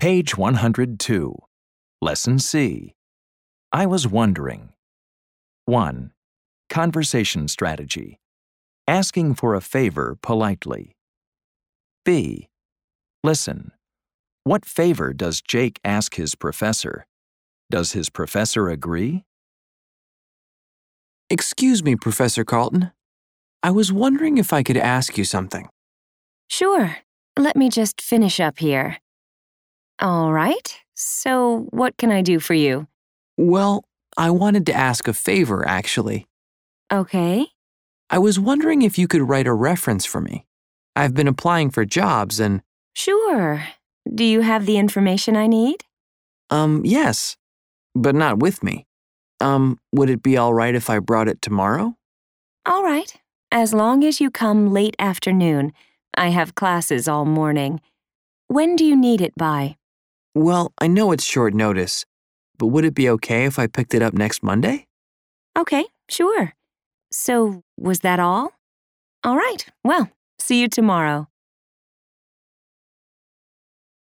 Page 102. Lesson C. I was wondering. 1. Conversation strategy. Asking for a favor politely. B. Listen. What favor does Jake ask his professor? Does his professor agree? Excuse me, Professor Carlton. I was wondering if I could ask you something. Sure. Let me just finish up here. All right. So, what can I do for you? Well, I wanted to ask a favor, actually. Okay. I was wondering if you could write a reference for me. I've been applying for jobs and… Sure. Do you have the information I need? Yes, but not with me. Would it be all right if I brought it tomorrow? All right. As long as you come late afternoon. I have classes all morning. When do you need it by? Well, I know it's short notice, but would it be okay if I picked it up next Monday? Okay, sure. So, was that all? All right. Well, see you tomorrow.